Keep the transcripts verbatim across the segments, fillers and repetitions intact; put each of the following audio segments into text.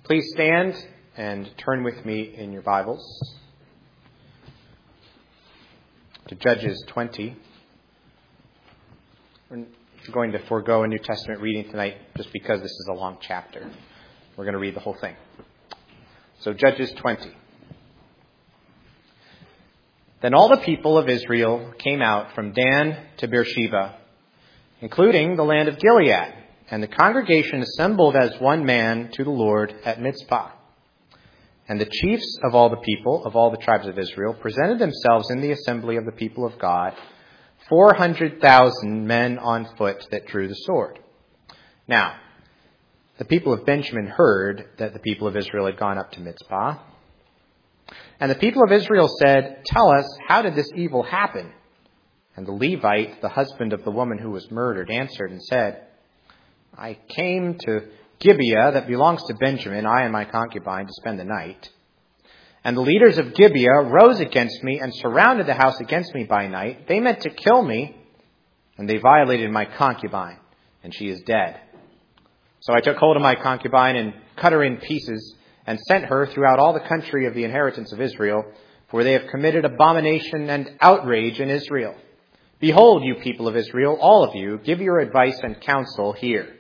Please stand and turn with me in your Bibles to Judges twenty. We're going to forego a New Testament reading tonight just because this is a long chapter. We're going to read the whole thing. So Judges twenty. Then all the people of Israel came out from Dan to Beersheba, including the land of Gilead, and the congregation assembled as one man to the Lord at Mizpah. And the chiefs of all the people, of all the tribes of Israel, presented themselves in the assembly of the people of God, four hundred thousand men on foot that drew the sword. Now, the people of Benjamin heard that the people of Israel had gone up to Mizpah. And the people of Israel said, "Tell us, how did this evil happen?" And the Levite, the husband of the woman who was murdered, answered and said, "I came to Gibeah that belongs to Benjamin, I and my concubine, to spend the night. And the leaders of Gibeah rose against me and surrounded the house against me by night. They meant to kill me, and they violated my concubine, and she is dead. So I took hold of my concubine and cut her in pieces and sent her throughout all the country of the inheritance of Israel, for they have committed abomination and outrage in Israel. Behold, you people of Israel, all of you, give your advice and counsel here."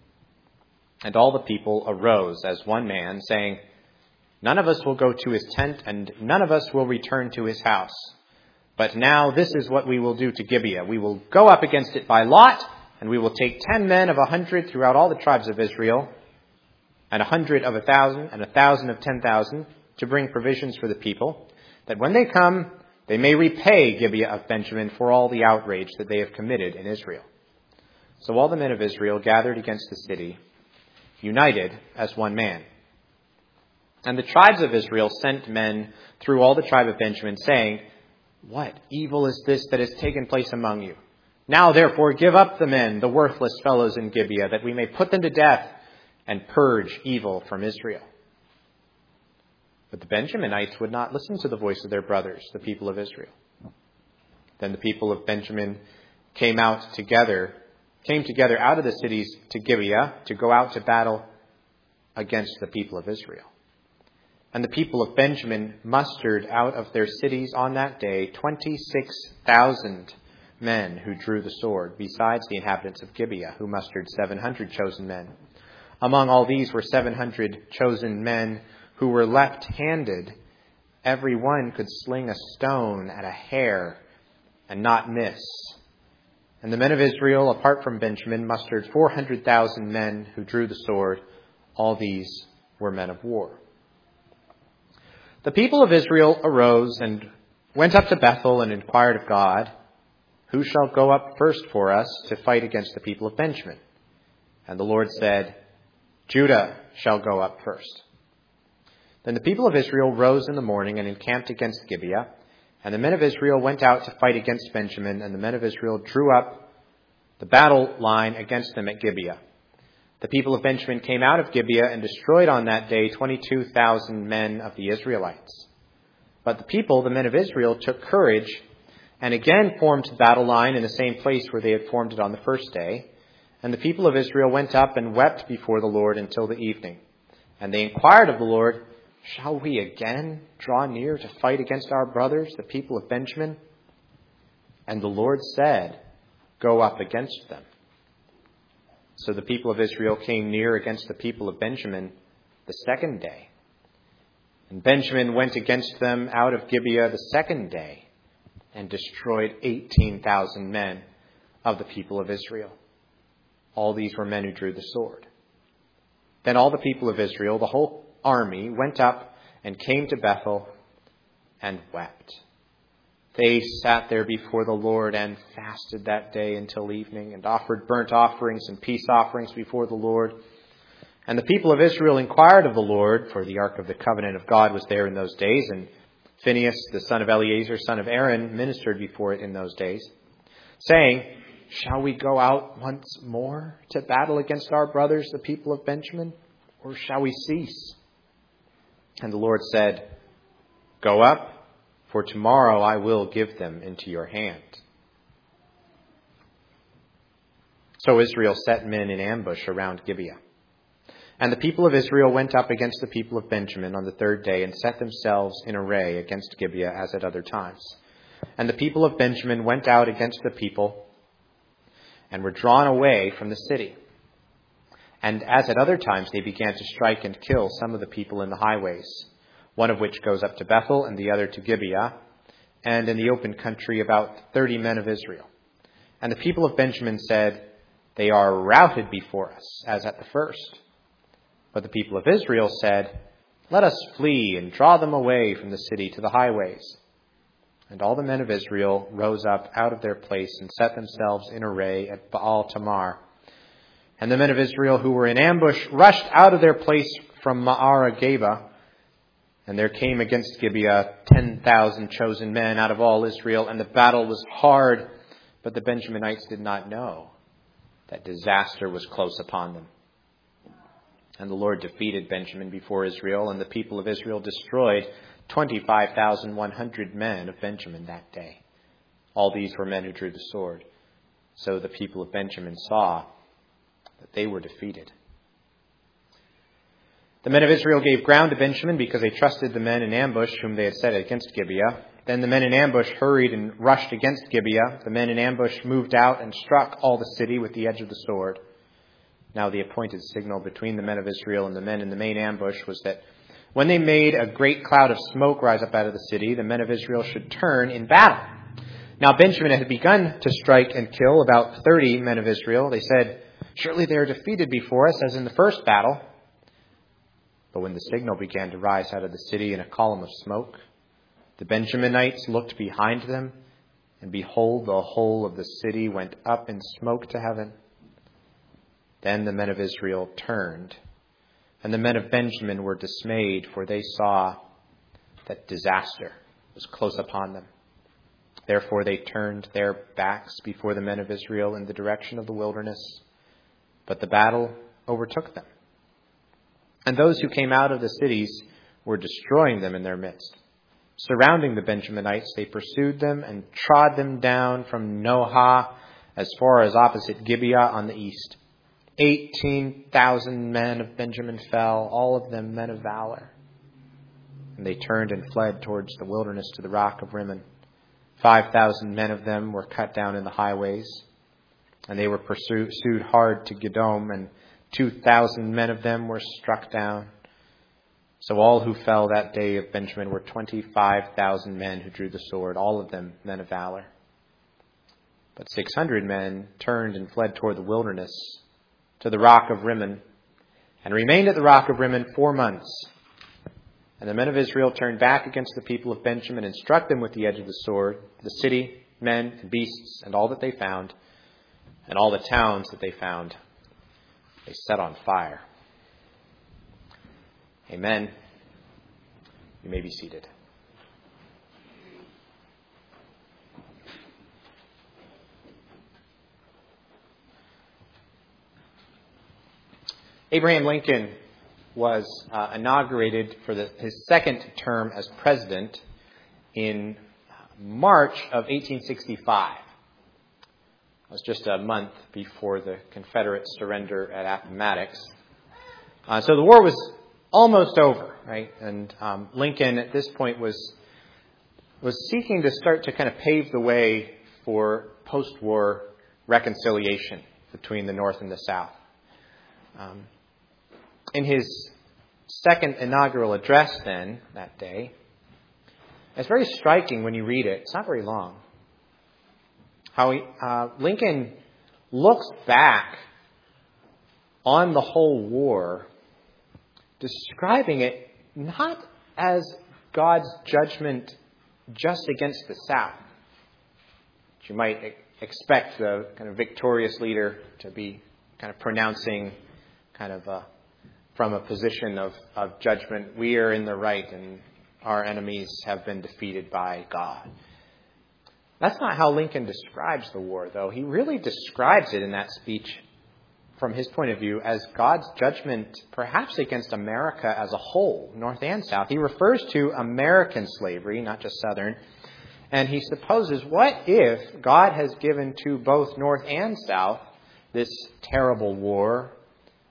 And all the people arose as one man, saying, "None of us will go to his tent, and none of us will return to his house. But now this is what we will do to Gibeah. We will go up against it by lot, and we will take ten men of a hundred throughout all the tribes of Israel, and a hundred of a thousand, and a thousand of ten thousand, to bring provisions for the people, that when they come, they may repay Gibeah of Benjamin for all the outrage that they have committed in Israel." So all the men of Israel gathered against the city, united as one man. And the tribes of Israel sent men through all the tribe of Benjamin, saying, "What evil is this that has taken place among you? Now therefore give up the men, the worthless fellows in Gibeah, that we may put them to death and purge evil from Israel." But the Benjaminites would not listen to the voice of their brothers, the people of Israel. Then the people of Benjamin came out together, came together out of the cities to Gibeah to go out to battle against the people of Israel. And the people of Benjamin mustered out of their cities on that day twenty-six thousand men who drew the sword, besides the inhabitants of Gibeah, who mustered seven hundred chosen men. Among all these were seven hundred chosen men who were left-handed. Every one could sling a stone at a hair and not miss. And the men of Israel, apart from Benjamin, mustered four hundred thousand men who drew the sword. All these were men of war. The people of Israel arose and went up to Bethel and inquired of God, "Who shall go up first for us to fight against the people of Benjamin?" And the Lord said, "Judah shall go up first." Then the people of Israel rose in the morning and encamped against Gibeah. And the men of Israel went out to fight against Benjamin, and the men of Israel drew up the battle line against them at Gibeah. The people of Benjamin came out of Gibeah and destroyed on that day twenty-two thousand men of the Israelites. But the people, the men of Israel, took courage and again formed the battle line in the same place where they had formed it on the first day. And the people of Israel went up and wept before the Lord until the evening. And they inquired of the Lord, "Shall we again draw near to fight against our brothers, the people of Benjamin?" And the Lord said, "Go up against them." So the people of Israel came near against the people of Benjamin the second day. And Benjamin went against them out of Gibeah the second day and destroyed eighteen thousand men of the people of Israel. All these were men who drew the sword. Then all the people of Israel, the whole army, went up and came to Bethel and wept. They sat there before the Lord and fasted that day until evening and offered burnt offerings and peace offerings before the Lord. And the people of Israel inquired of the Lord, for the ark of the covenant of God was there in those days, and Phinehas, the son of Eleazar, son of Aaron, ministered before it in those days, saying, "Shall we go out once more to battle against our brothers, the people of Benjamin, or shall we cease?" And the Lord said, "Go up, for tomorrow I will give them into your hand." So Israel set men in ambush around Gibeah. And the people of Israel went up against the people of Benjamin on the third day and set themselves in array against Gibeah as at other times. And the people of Benjamin went out against the people and were drawn away from the city. And as at other times, they began to strike and kill some of the people in the highways, one of which goes up to Bethel and the other to Gibeah, and in the open country about thirty men of Israel. And the people of Benjamin said, "They are routed before us, as at the first." But the people of Israel said, "Let us flee and draw them away from the city to the highways." And all the men of Israel rose up out of their place and set themselves in array at Baal Tamar. And the men of Israel who were in ambush rushed out of their place from Ma'ara Geba. And there came against Gibeah ten thousand chosen men out of all Israel, and the battle was hard, but the Benjaminites did not know that disaster was close upon them. And the Lord defeated Benjamin before Israel, and the people of Israel destroyed twenty-five thousand one hundred men of Benjamin that day. All these were men who drew the sword. So the people of Benjamin saw that they were defeated. The men of Israel gave ground to Benjamin because they trusted the men in ambush whom they had set against Gibeah. Then the men in ambush hurried and rushed against Gibeah. The men in ambush moved out and struck all the city with the edge of the sword. Now the appointed signal between the men of Israel and the men in the main ambush was that when they made a great cloud of smoke rise up out of the city, the men of Israel should turn in battle. Now Benjamin had begun to strike and kill about thirty men of Israel. They said, "Surely they are defeated before us as in the first battle." But when the signal began to rise out of the city in a column of smoke, the Benjaminites looked behind them, and behold, the whole of the city went up in smoke to heaven. Then the men of Israel turned, and the men of Benjamin were dismayed, for they saw that disaster was close upon them. Therefore they turned their backs before the men of Israel in the direction of the wilderness, but the battle overtook them. And those who came out of the cities were destroying them in their midst. Surrounding the Benjaminites, they pursued them and trod them down from Nohah as far as opposite Gibeah on the east. Eighteen thousand men of Benjamin fell, all of them men of valor. And they turned and fled towards the wilderness to the rock of Rimmon. Five thousand men of them were cut down in the highways, and they were pursued hard to Gedom, and two thousand men of them were struck down. So all who fell that day of Benjamin were twenty-five thousand men who drew the sword, all of them men of valor. But six hundred men turned and fled toward the wilderness, to the rock of Rimmon, and remained at the rock of Rimmon four months. And the men of Israel turned back against the people of Benjamin and struck them with the edge of the sword, the city, men, and beasts, and all that they found, and all the towns that they found, they set on fire. Amen. You may be seated. Abraham Lincoln was uh, inaugurated for the, his second term as president in March of eighteen sixty-five. It was just a month before the Confederate surrender at Appomattox. Uh, so the war was almost over, right? And um, Lincoln at this point was was seeking to start to kind of pave the way for post-war reconciliation between the North and the South. Um, in his second inaugural address then, that day, it's very striking when you read it. It's not very long. How he, uh, Lincoln looks back on the whole war, describing it not as God's judgment just against the South, which you might expect the kind of victorious leader to be kind of pronouncing kind of a, from a position of, of judgment. We are in the right and our enemies have been defeated by God. That's not how Lincoln describes the war, though. He really describes it in that speech from his point of view as God's judgment perhaps against America as a whole, North and South. He refers to American slavery, not just Southern, and he supposes, what if God has given to both North and South this terrible war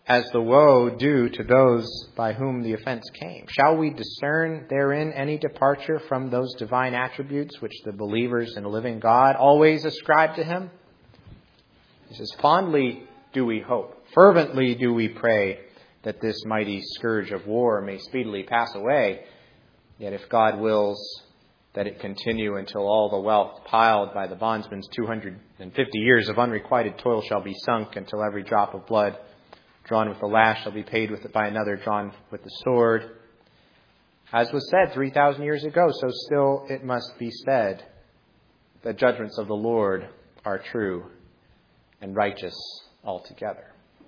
as the woe due to those by whom the offense came? Shall we discern therein any departure from those divine attributes which the believers in a living God always ascribe to him? He says, fondly do we hope, fervently do we pray that this mighty scourge of war may speedily pass away. Yet if God wills that it continue until all the wealth piled by the bondsman's two hundred fifty years of unrequited toil shall be sunk, until every drop of blood drawn with the lash shall be paid with it by another drawn with the sword. As was said three thousand years ago, so still it must be said, the judgments of the Lord are true and righteous altogether.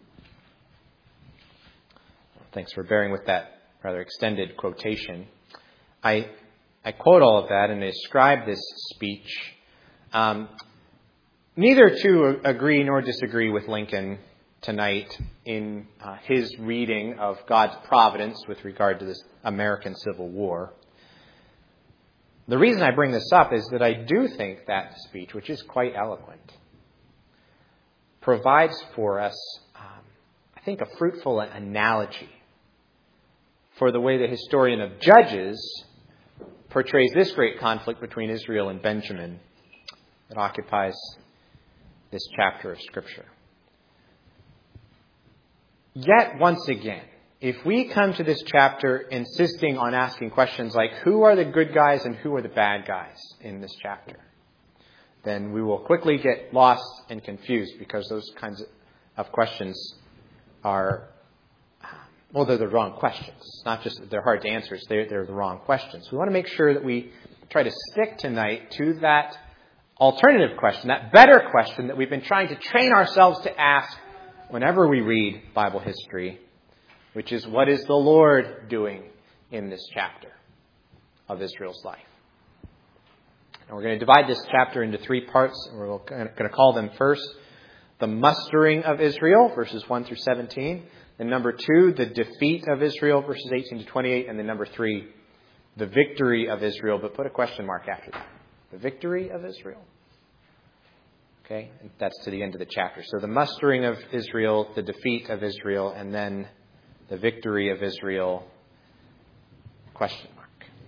Thanks for bearing with that rather extended quotation. I I quote all of that and I ascribe this speech um, neither to agree nor disagree with Lincoln tonight in uh, his reading of God's providence with regard to this American Civil War. The reason I bring this up is that I do think that speech, which is quite eloquent, provides for us, um, I think, a fruitful analogy for the way the historian of Judges portrays this great conflict between Israel and Benjamin that occupies this chapter of Scripture. Yet, once again, if we come to this chapter insisting on asking questions like, who are the good guys and who are the bad guys in this chapter, then we will quickly get lost and confused, because those kinds of questions are, well, they're the wrong questions. It's not just that they're hard to answer, it's they're, they're the wrong questions. We want to make sure that we try to stick tonight to that alternative question, that better question that we've been trying to train ourselves to ask whenever we read Bible history, which is, what is the Lord doing in this chapter of Israel's life? And we're going to divide this chapter into three parts, and we're going to call them first, the mustering of Israel, verses one through seventeen. Then number two, the defeat of Israel, verses eighteen to twenty-eight. And then number three, the victory of Israel, but put a question mark after that. The victory of Israel. Okay, and that's to the end of the chapter. So the mustering of Israel, the defeat of Israel, and then the victory of Israel, question mark.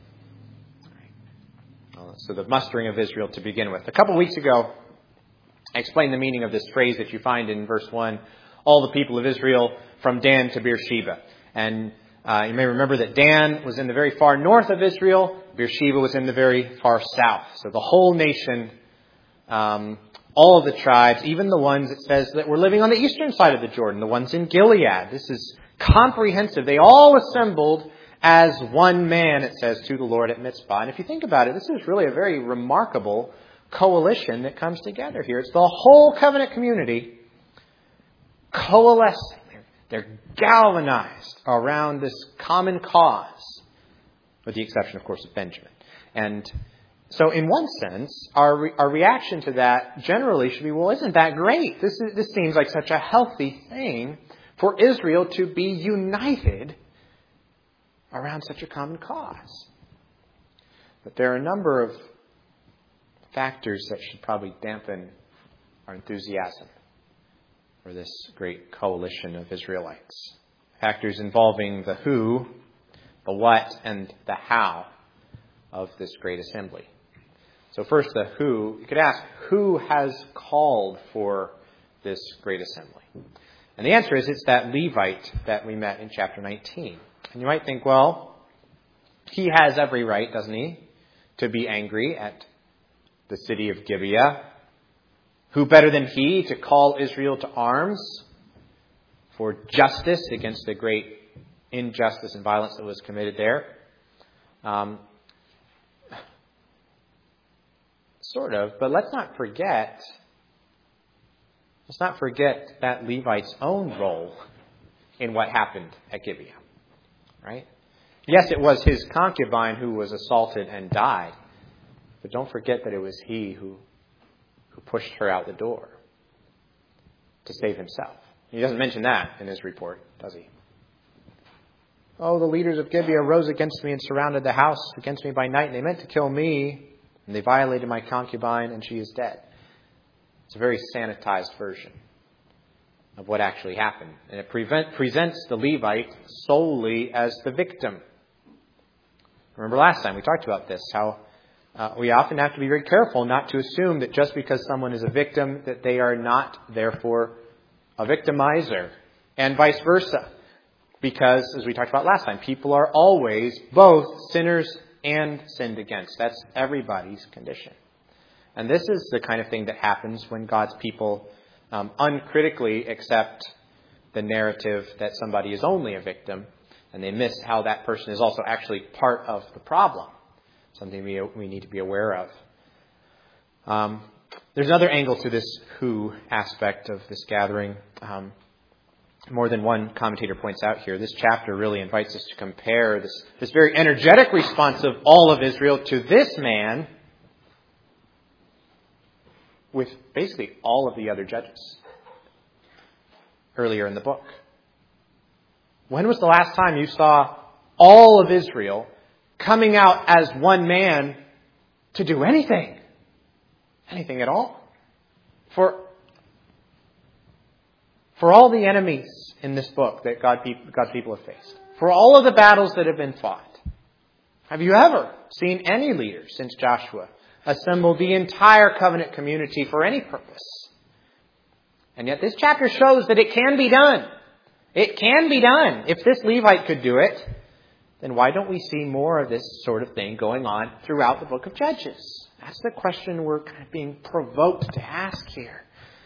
All right. So the mustering of Israel to begin with. A couple weeks ago, I explained the meaning of this phrase that you find in verse one, all the people of Israel from Dan to Beersheba. And uh, you may remember that Dan was in the very far north of Israel. Beersheba was in the very far south. So the whole nation, um, all of the tribes, even the ones, it says, that were living on the eastern side of the Jordan, the ones in Gilead. This is comprehensive. They all assembled as one man, it says, to the Lord at Mizpah. And if you think about it, this is really a very remarkable coalition that comes together here. It's the whole covenant community coalescing. They're galvanized around this common cause, with the exception, of course, of Benjamin. And so in one sense, our re- our reaction to that generally should be, well, isn't that great? This is, this seems like such a healthy thing for Israel to be united around such a common cause. But there are a number of factors that should probably dampen our enthusiasm for this great coalition of Israelites. Factors involving the who, the what, and the how of this great assembly. So first, the who. You could ask, who has called for this great assembly? And the answer is, it's that Levite that we met in chapter nineteen. And you might think, well, he has every right, doesn't he, to be angry at the city of Gibeah. Who better than he to call Israel to arms for justice against the great injustice and violence that was committed there? Um, sort of, but let's not forget, let's not forget that Levite's own role in what happened at Gibeah, right? Yes, it was his concubine who was assaulted and died, but don't forget that it was he who who pushed her out the door to save himself. He doesn't mention that in his report, does he? Oh, the leaders of Gibeah rose against me and surrounded the house against me by night, and they meant to kill me, and they violated my concubine, and she is dead. It's a very sanitized version. of what actually happened. And it prevent, presents the Levite solely as the victim. Remember last time we talked about this, how uh, we often have to be very careful not to assume that just because someone is a victim that they are not, therefore, a victimizer, and vice versa. Because, as we talked about last time, people are always both sinners and sinned against. That's everybody's condition. And this is the kind of thing that happens when God's people um, uncritically accept the narrative that somebody is only a victim, and they miss how that person is also actually part of the problem. Something we, we need to be aware of. Um, there's another angle to this who aspect of this gathering. Um, more than one commentator points out here. This chapter really invites us to compare this, this very energetic response of all of Israel to this man with basically all of the other judges earlier in the book. When was the last time you saw all of Israel coming out as one man to do anything? Anything at all? For, for all the enemies in this book that God, God's people have faced, for all of the battles that have been fought, have you ever seen any leader since Joshua assemble the entire covenant community for any purpose? And yet this chapter shows that it can be done. It can be done. If this Levite could do it, then why don't we see more of this sort of thing going on throughout the book of Judges? That's the question we're kind of being provoked to ask here.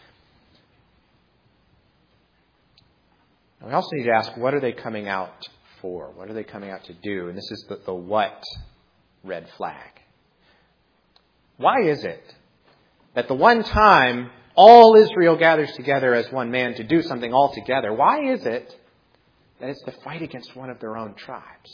And we also need to ask, what are they coming out for? What are they coming out to do? And this is the, the what red flag. Why is it that the one time all Israel gathers together as one man to do something all together, why is it that it's the fight against one of their own tribes?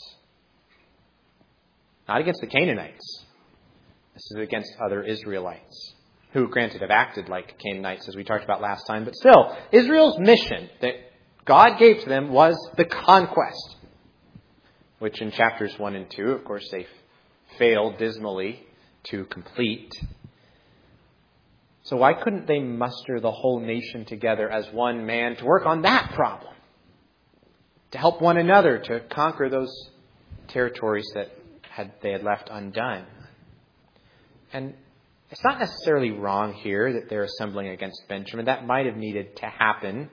Not against the Canaanites. This is against other Israelites, who, granted, have acted like Canaanites, as we talked about last time. But still, Israel's mission that God gave to them was the conquest, which in chapters one and two, of course, they failed dismally to complete. So why couldn't they muster the whole nation together as one man to work on that problem? To help one another to conquer those territories that had they had left undone. And it's not necessarily wrong here that they're assembling against Benjamin. That might have needed to happen.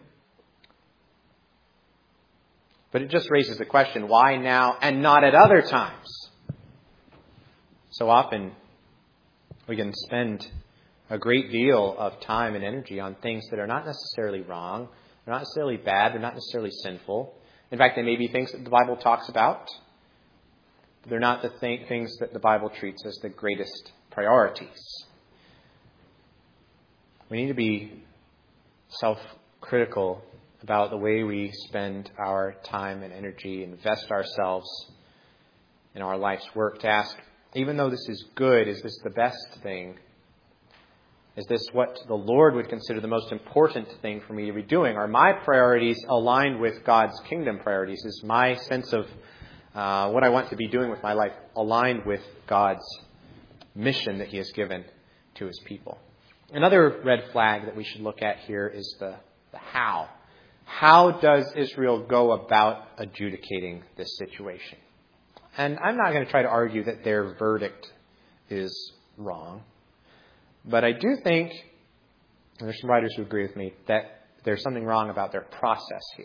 But it just raises the question, why now and not at other times? So often we can spend a great deal of time and energy on things that are not necessarily wrong, they're not necessarily bad, they're not necessarily sinful. In fact, they may be things that the Bible talks about. They're not the th- things that the Bible treats as the greatest priorities. We need to be self-critical about the way we spend our time and energy, invest ourselves in our life's work, to ask, even though this is good, is this the best thing? Is this what the Lord would consider the most important thing for me to be doing? Are my priorities aligned with God's kingdom priorities? Is my sense of uh, what I want to be doing with my life aligned with God's mission that He has given to His people? Another red flag that we should look at here is the, the how. How does Israel go about adjudicating this situation? And I'm not going to try to argue that their verdict is wrong. But I do think, and there's some writers who agree with me, that there's something wrong about their process here.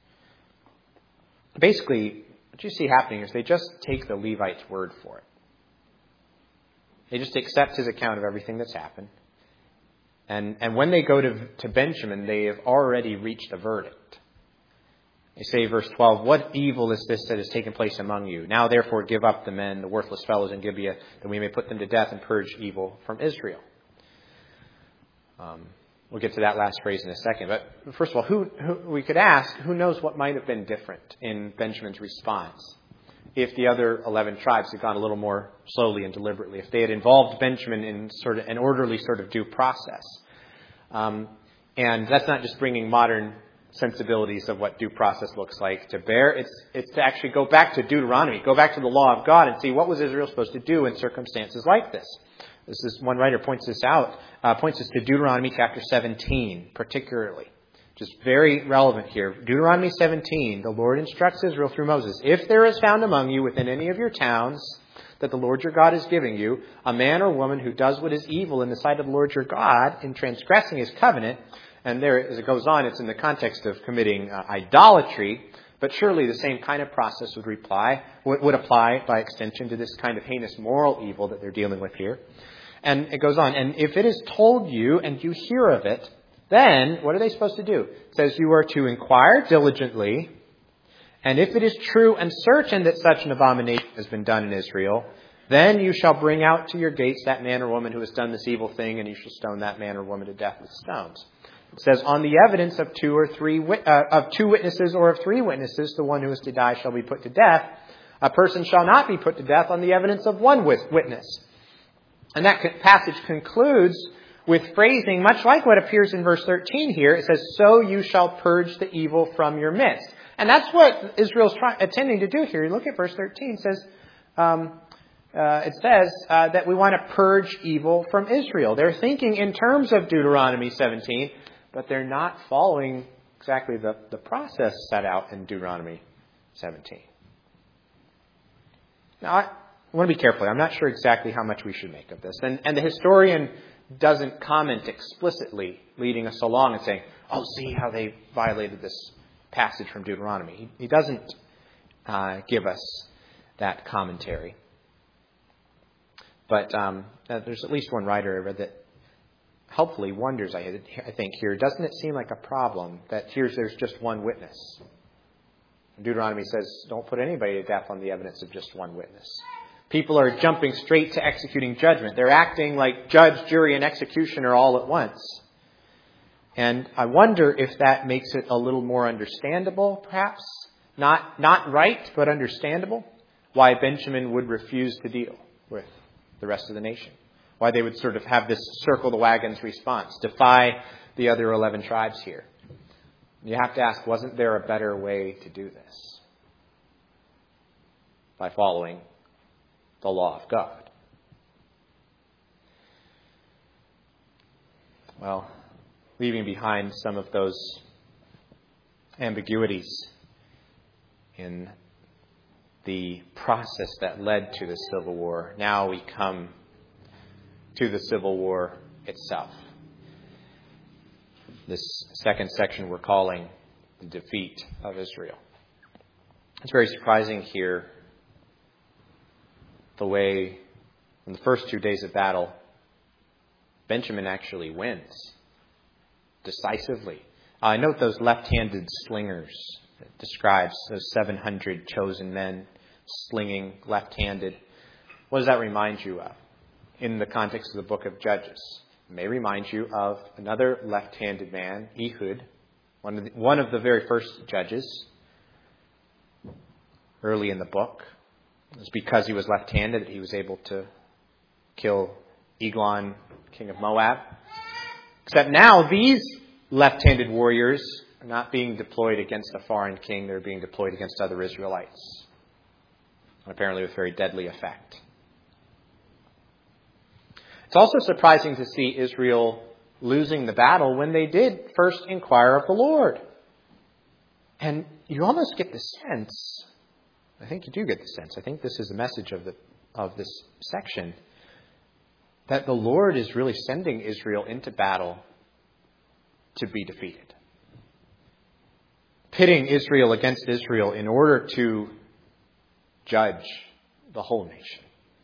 Basically, what you see happening is they just take the Levite's word for it. They just accept his account of everything that's happened. And, and when they go to, to Benjamin, they have already reached a verdict. They say, verse twelve, "What evil is this that has taken place among you? Now therefore give up the men, the worthless fellows in Gibeah, that we may put them to death and purge evil from Israel." Um, we'll get to that last phrase in a second. But first of all, who, who we could ask, who knows what might have been different in Benjamin's response if the other eleven tribes had gone a little more slowly and deliberately, if they had involved Benjamin in sort of an orderly sort of due process. Um, and that's not just bringing modern sensibilities of what due process looks like to bear. It's it's to actually go back to Deuteronomy, go back to the law of God and see what was Israel supposed to do in circumstances like this. This is one writer points this out, uh, points us to Deuteronomy chapter seventeen particularly. Just very relevant here. Deuteronomy seventeen, the Lord instructs Israel through Moses, if there is found among you within any of your towns that the Lord your God is giving you, a man or woman who does what is evil in the sight of the Lord your God in transgressing his covenant, and there, as it goes on, it's in the context of committing uh, idolatry, but surely the same kind of process would reply, would, would apply by extension to this kind of heinous moral evil that they're dealing with here. And it goes on, and if it is told you and you hear of it, then what are they supposed to do? It says you are to inquire diligently, and if it is true and certain that such an abomination has been done in Israel, then you shall bring out to your gates that man or woman who has done this evil thing, and you shall stone that man or woman to death with stones. It says, on the evidence of two or three uh, of two witnesses or of three witnesses, the one who is to die shall be put to death. A person shall not be put to death on the evidence of one witness. And that passage concludes with phrasing much like what appears in verse thirteen here. It says, so you shall purge the evil from your midst. And that's what Israel's trying, intending to do here. You look at verse thirteen. It says, um, uh, it says uh, that we want to purge evil from Israel. They're thinking in terms of Deuteronomy seventeen, but they're not following exactly the, the process set out in Deuteronomy seventeen. Now, I want to be careful. I'm not sure exactly how much we should make of this. And, and the historian doesn't comment explicitly, leading us along and saying, oh, see how they violated this passage from Deuteronomy. He, he doesn't uh, give us that commentary. But um, there's at least one writer I read that helpfully wonders, I think, here, doesn't it seem like a problem that here's there's just one witness? Deuteronomy says, don't put anybody to death on the evidence of just one witness. People are jumping straight to executing judgment. They're acting like judge, jury, and executioner all at once. And I wonder if that makes it a little more understandable, perhaps. Not, not right, but understandable. Why Benjamin would refuse to deal with the rest of the nation. Why they would sort of have this circle the wagons response, defy the other eleven tribes here. You have to ask, wasn't there a better way to do this? By following the law of God. Well, leaving behind some of those ambiguities in the process that led to the Civil War, now we come to the Civil War itself. This second section we're calling the defeat of Israel. It's very surprising here the way in the first two days of battle, Benjamin actually wins decisively. Uh, note those left-handed slingers. It describes those seven hundred chosen men slinging left-handed. What does that remind you of? In the context of the book of Judges. It may remind you of another left-handed man, Ehud, one of the, one of the very first judges early in the book. It was because he was left-handed that he was able to kill Eglon, king of Moab. Except now these left-handed warriors are not being deployed against a foreign king. They're being deployed against other Israelites. Apparently with very deadly effect. It's also surprising to see Israel losing the battle when they did first inquire of the Lord. And you almost get the sense, I think you do get the sense, I think this is the message of the of this section, that the Lord is really sending Israel into battle to be defeated. Pitting Israel against Israel in order to judge the whole nation.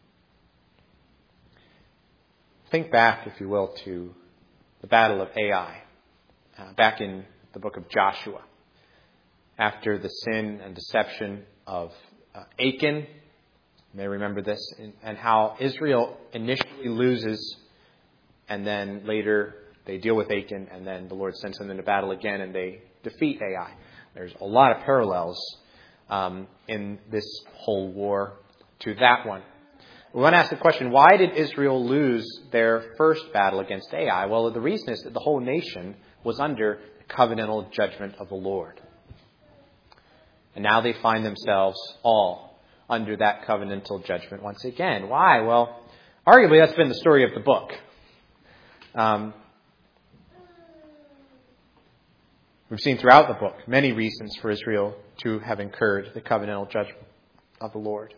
Think back, if you will, to the Battle of Ai, uh, back in the book of Joshua. After the sin and deception of uh, Achan, you may remember this, and, and how Israel initially loses, and then later they deal with Achan, and then the Lord sends them into battle again, and they defeat Ai. There's a lot of parallels um, in this whole war to that one. We want to ask the question, why did Israel lose their first battle against Ai? Well, the reason is that the whole nation was under the covenantal judgment of the Lord. And now they find themselves all under that covenantal judgment once again. Why? Well, arguably that's been the story of the book. Um, We've seen throughout the book many reasons for Israel to have incurred the covenantal judgment of the Lord.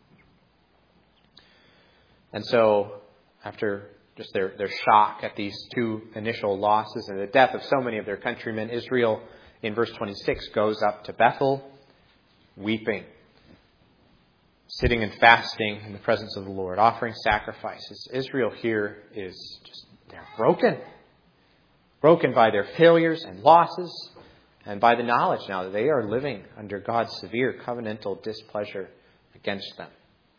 And so, after just their, their shock at these two initial losses and the death of so many of their countrymen, Israel, in verse twenty-six, goes up to Bethel, weeping, sitting and fasting in the presence of the Lord, offering sacrifices. Israel here is just, they're broken. Broken by their failures and losses, and by the knowledge now that they are living under God's severe covenantal displeasure against them.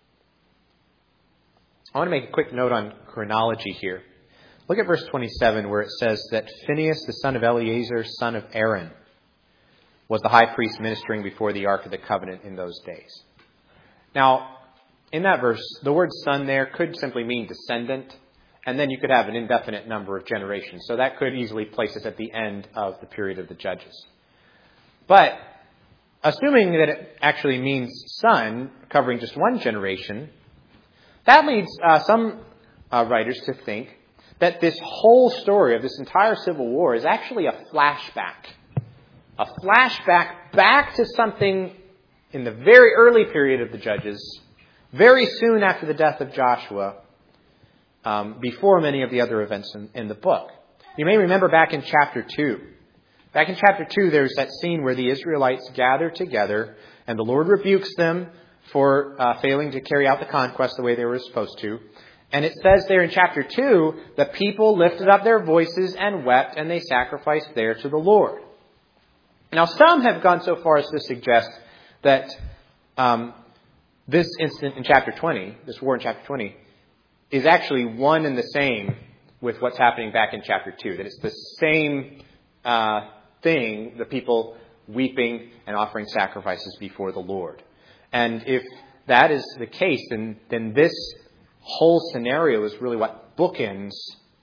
I want to make a quick note on chronology here. Look at verse twenty-seven, where it says that Phinehas, the son of Eleazar, son of Aaron, was the high priest ministering before the Ark of the Covenant in those days. Now, in that verse, the word son there could simply mean descendant, and then you could have an indefinite number of generations. So that could easily place us at the end of the period of the Judges. But assuming that it actually means son, covering just one generation, that leads uh, some uh, writers to think that this whole story of this entire civil war is actually a flashback. A flashback back to something in the very early period of the Judges, very soon after the death of Joshua, um, before many of the other events in, in the book. You may remember back in chapter two. Back in chapter two, there's that scene where the Israelites gather together and the Lord rebukes them for uh, failing to carry out the conquest the way they were supposed to. And it says there in chapter two, the people lifted up their voices and wept, and they sacrificed there to the Lord. Now, some have gone so far as to suggest that um, this incident in chapter twenty, this war in chapter twenty, is actually one and the same with what's happening back in chapter two. That it's the same uh, thing, the people weeping and offering sacrifices before the Lord. And if that is the case, then, then this whole scenario is really what bookends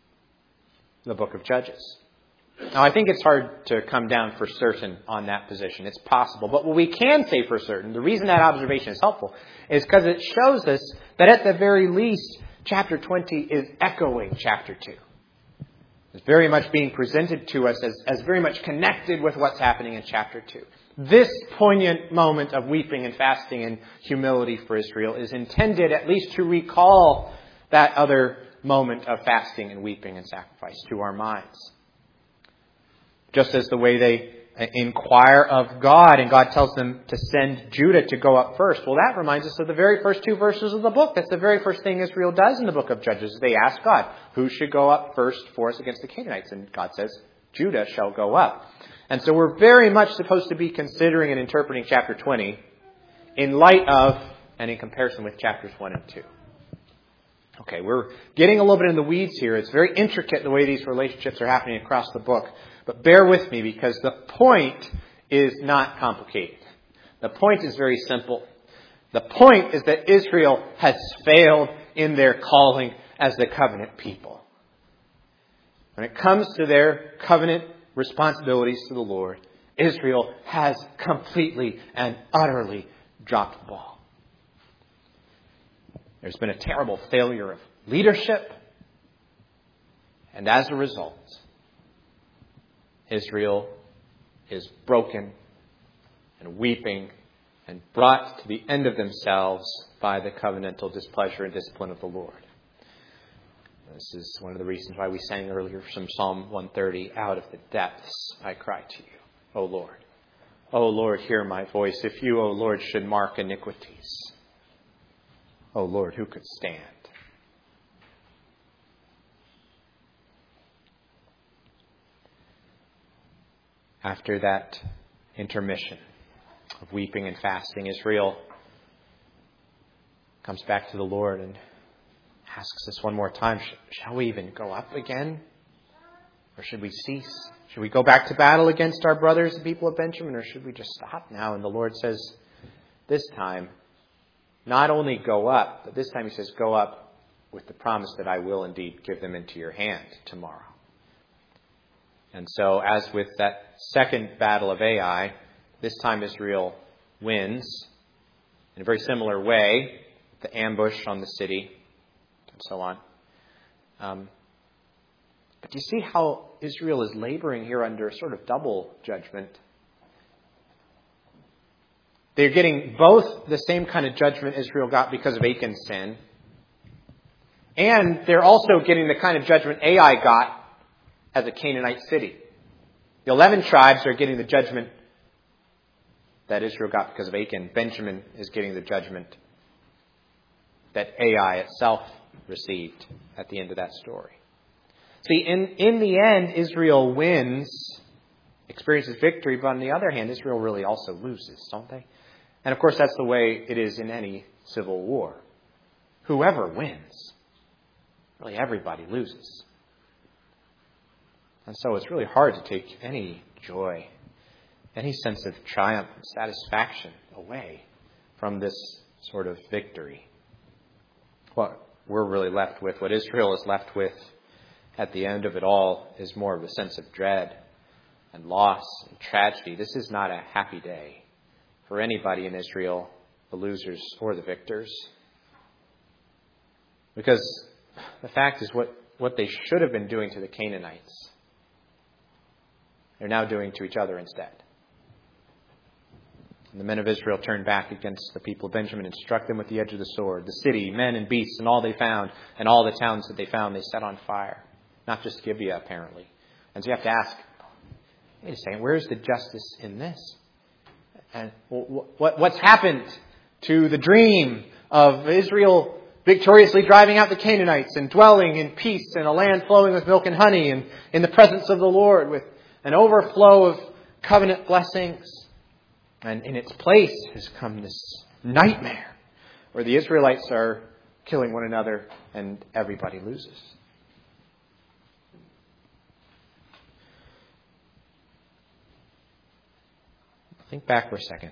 the book of Judges. Now, I think it's hard to come down for certain on that position. It's possible. But what we can say for certain, the reason that observation is helpful, is because it shows us that at the very least, chapter twenty is echoing chapter two. It's very much being presented to us as, as very much connected with what's happening in chapter two. This poignant moment of weeping and fasting and humility for Israel is intended at least to recall that other moment of fasting and weeping and sacrifice to our minds. Just as the way they inquire of God, and God tells them to send Judah to go up first. Well, that reminds us of the very first two verses of the book. That's the very first thing Israel does in the book of Judges. They ask God, who should go up first for us against the Canaanites? And God says, Judah shall go up. And so we're very much supposed to be considering and interpreting chapter twenty in light of and in comparison with chapters one and two. Okay, we're getting a little bit in the weeds here. It's very intricate the way these relationships are happening across the book. But bear with me, because the point is not complicated. The point is very simple. The point is that Israel has failed in their calling as the covenant people. When it comes to their covenant responsibilities to the Lord, Israel has completely and utterly dropped the ball. There's been a terrible failure of leadership, and as a result, Israel is broken and weeping and brought to the end of themselves by the covenantal displeasure and discipline of the Lord. This is one of the reasons why we sang earlier from Psalm one thirty, out of the depths I cry to you, O Lord. O Lord, hear my voice. If you, O Lord, should mark iniquities, O Lord, who could stand? After that intermission of weeping and fasting, Israel comes back to the Lord and asks us one more time, shall we even go up again? Or should we cease? Should we go back to battle against our brothers, the people of Benjamin, or should we just stop now? And the Lord says, this time, not only go up, but this time he says, go up with the promise that I will indeed give them into your hand tomorrow. And so, as with that second battle of Ai, this time Israel wins in a very similar way, the ambush on the city, and so on. Um, but do you see how Israel is laboring here under a sort of double judgment. They're getting both the same kind of judgment Israel got because of Achan's sin, and they're also getting the kind of judgment Ai got as a Canaanite city. The eleven tribes are getting the judgment that Israel got because of Achan. Benjamin is getting the judgment that Ai itself received at the end of that story. See, in, in the end, Israel wins, experiences victory, but on the other hand, Israel really also loses, don't they? And of course, that's the way it is in any civil war. Whoever wins, really everybody loses. And so it's really hard to take any joy, any sense of triumph and satisfaction away from this sort of victory. What we're really left with, what Israel is left with at the end of it all, is more of a sense of dread and loss and tragedy. This is not a happy day for anybody in Israel, the losers or the victors. Because the fact is, what, what they should have been doing to the Canaanites, they're now doing to each other instead. And the men of Israel turned back against the people of Benjamin and struck them with the edge of the sword. The city, men and beasts, and all they found, and all the towns that they found, they set on fire. Not just Gibeah, apparently. And so you have to ask, wait a second, where's the justice in this? And what, what's happened to the dream of Israel victoriously driving out the Canaanites and dwelling in peace in a land flowing with milk and honey and in the presence of the Lord with an overflow of covenant blessings? And in its place has come this nightmare where the Israelites are killing one another and everybody loses. Think back for a second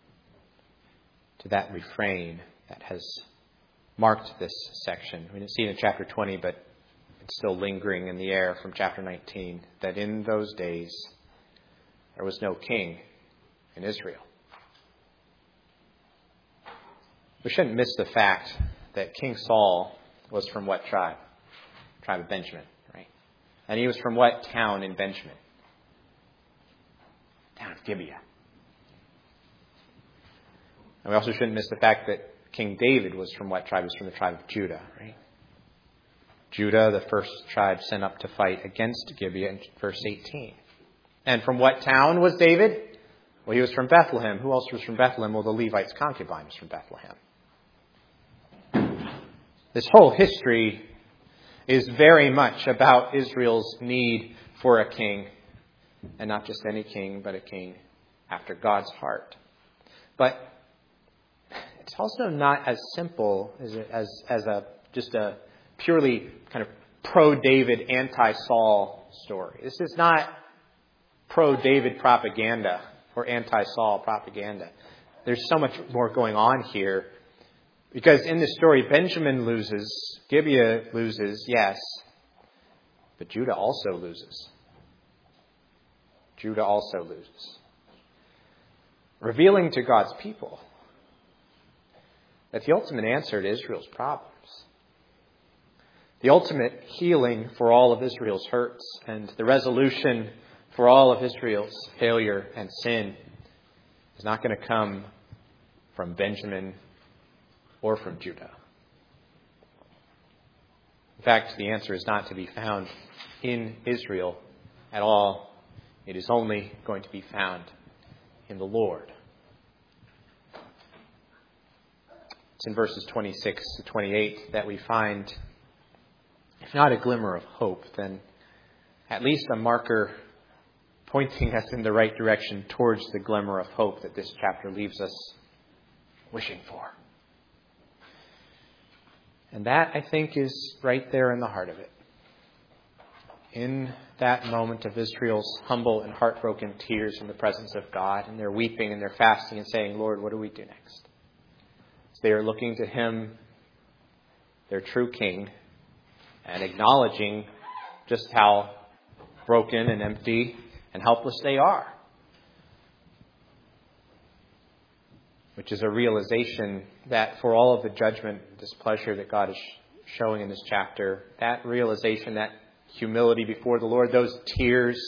to that refrain that has marked this section. We didn't see it in chapter twenty, but it's still lingering in the air from chapter nineteen, that in those days there was no king in Israel. We shouldn't miss the fact that King Saul was from what tribe? Tribe of Benjamin, right? And he was from what town in Benjamin? Town of Gibeah. And we also shouldn't miss the fact that King David was from what tribe? He was from the tribe of Judah, right? Judah, the first tribe sent up to fight against Gibeah in verse eighteen. And from what town was David? Well, he was from Bethlehem. Who else was from Bethlehem? Well, the Levite's concubine was from Bethlehem. This whole history is very much about Israel's need for a king. And not just any king, but a king after God's heart. But it's also not as simple as as, as a just a purely kind of pro-David, anti-Saul story. This is not pro-David propaganda or anti-Saul propaganda. There's so much more going on here. Because in this story, Benjamin loses, Gibeah loses, yes, but Judah also loses. Judah also loses. Revealing to God's people that the ultimate answer to Israel's problems, the ultimate healing for all of Israel's hurts, and the resolution for all of Israel's failure and sin is not going to come from Benjamin or from Judah. In fact, the answer is not to be found in Israel at all. It is only going to be found in the Lord. It's in verses twenty-six to twenty-eight that we find, if not a glimmer of hope, then at least a marker pointing us in the right direction towards the glimmer of hope that this chapter leaves us wishing for. And that, I think, is right there in the heart of it. In that moment of Israel's humble and heartbroken tears in the presence of God, and they're weeping and they're fasting and saying, Lord, what do we do next? So they are looking to Him, their true King, and acknowledging just how broken and empty and helpless they are. Which is a realization that for all of the judgment, displeasure that God is showing in this chapter, that realization, that humility before the Lord. Those tears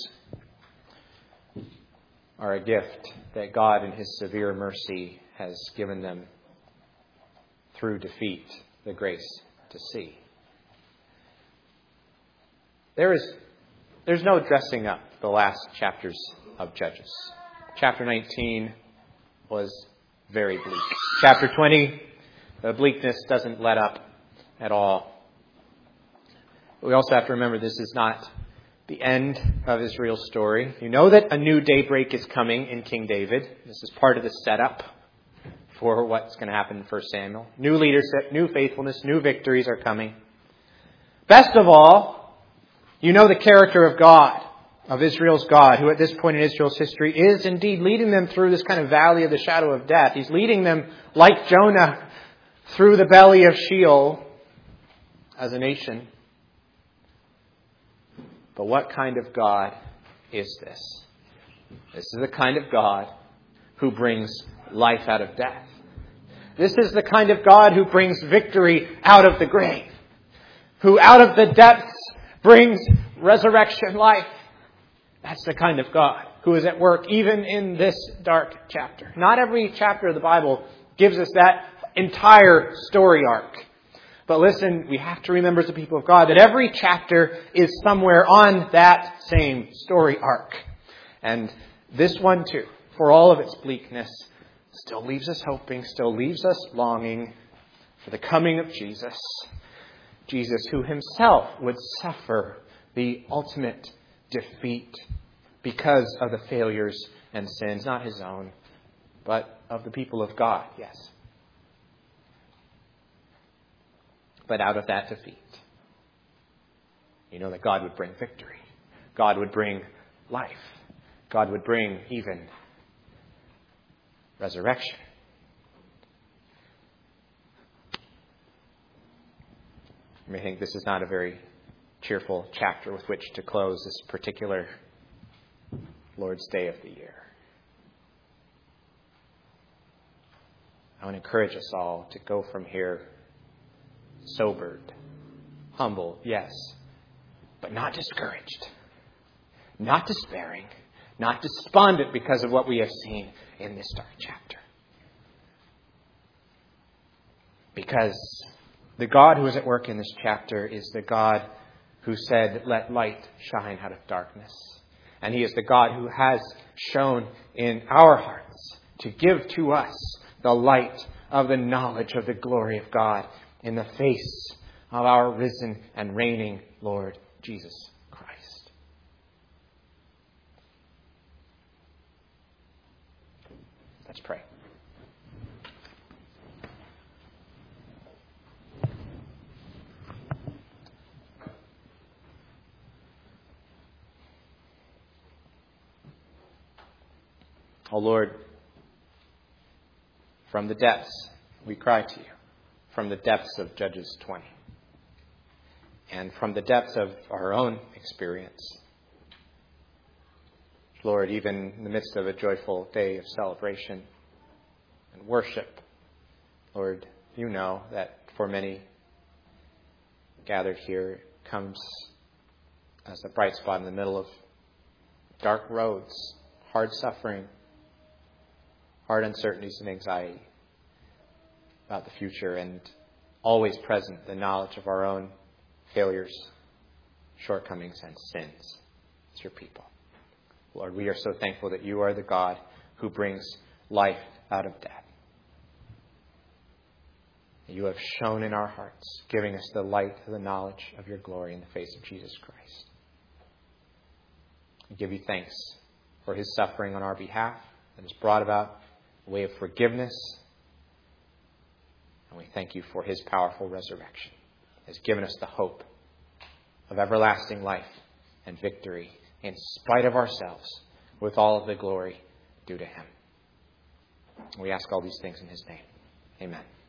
are a gift that God in His severe mercy has given them through defeat, the grace to see. There is, there's no dressing up the last chapters of Judges. Chapter nineteen was very bleak. Chapter twenty, the bleakness doesn't let up at all. We also have to remember this is not the end of Israel's story. You know that a new daybreak is coming in King David. This is part of the setup for what's going to happen in First Samuel. New leadership, new faithfulness, new victories are coming. Best of all, you know the character of God, of Israel's God, who at this point in Israel's history is indeed leading them through this kind of valley of the shadow of death. He's leading them, like Jonah, through the belly of Sheol as a nation. But what kind of God is this? This is the kind of God who brings life out of death. This is the kind of God who brings victory out of the grave. Who out of the depths brings resurrection life. That's the kind of God who is at work even in this dark chapter. Not every chapter of the Bible gives us that entire story arc. But listen, we have to remember as a people of God that every chapter is somewhere on that same story arc. And this one too, for all of its bleakness, still leaves us hoping, still leaves us longing for the coming of Jesus. Jesus who himself would suffer the ultimate defeat because of the failures and sins, not his own, but of the people of God, yes. But out of that defeat, you know that God would bring victory. God would bring life. God would bring even resurrection. You may think this is not a very cheerful chapter with which to close this particular Lord's Day of the year. I want to encourage us all to go from here sobered, humble, yes, but not discouraged, not despairing, not despondent because of what we have seen in this dark chapter. Because the God who is at work in this chapter is the God who said, "Let light shine out of darkness." And He is the God who has shone in our hearts to give to us the light of the knowledge of the glory of God in the face of our risen and reigning Lord Jesus Christ. Let's pray. Oh Lord, from the depths we cry to you. From the depths of Judges twenty. And from the depths of our own experience. Lord, even in the midst of a joyful day of celebration and worship, Lord, you know that for many gathered here, it comes as a bright spot in the middle of dark roads, hard suffering, hard uncertainties and anxiety about the future, and always present the knowledge of our own failures, shortcomings, and sins as your people. Lord, we are so thankful that you are the God who brings life out of death. You have shone in our hearts, giving us the light of the knowledge of your glory in the face of Jesus Christ. We give you thanks for his suffering on our behalf that has brought about a way of forgiveness. And we thank you for his powerful resurrection. He has given us the hope of everlasting life and victory in spite of ourselves, with all of the glory due to him. We ask all these things in his name. Amen.